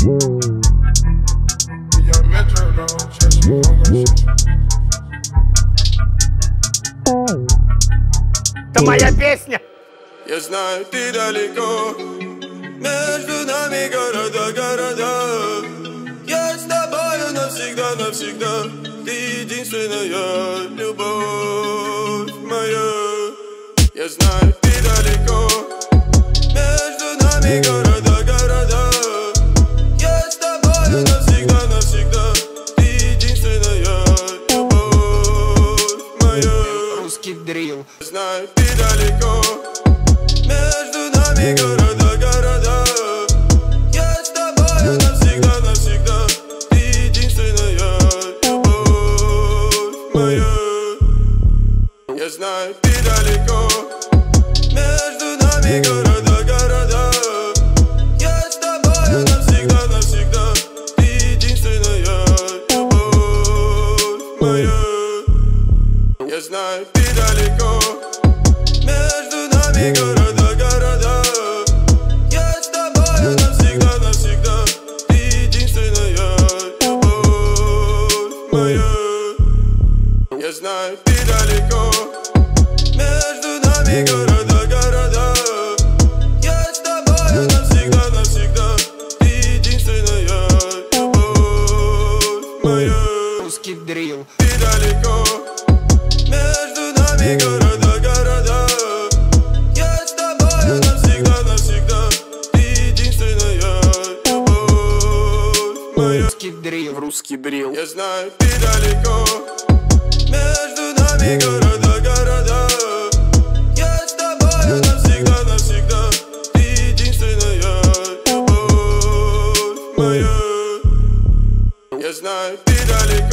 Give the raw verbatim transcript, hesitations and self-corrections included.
Это моя песня. Я знаю, ты далеко, между нами города, города. Я с тобою навсегда, навсегда. Ты единственная любовь моя. Я знаю, ты далеко, между нами города, города. Я с тобою навсегда, навсегда. Ты единственная любовь моя. Русский дрил. Я знаю, ты далеко, между нами города, города. Я с тобою навсегда, навсегда. Ты единственная любовь моя. Я знаю, ты далеко, между нами города, города. Я с тобою навсегда, навсегда. Ты единственная любовь моя. Я знаю, ты далеко, между нами города, города. Я с тобою навсегда, навсегда. Ты единственная любовь моя. Я знаю, ты далеко, между нами города, города. Я с тобою навсегда, навсегда. Ты единственная любовь моя. Русский дрил. Ты далеко, между нами города, города. Я с тобою навсегда, навсегда. Ты единственная любовь моя. Русский дрил. Русский дрил. Я знаю, ты далеко, между нами города, города. Я с тобою навсегда, навсегда. Ты единственная любовь моя. Я знаю, ты далеко.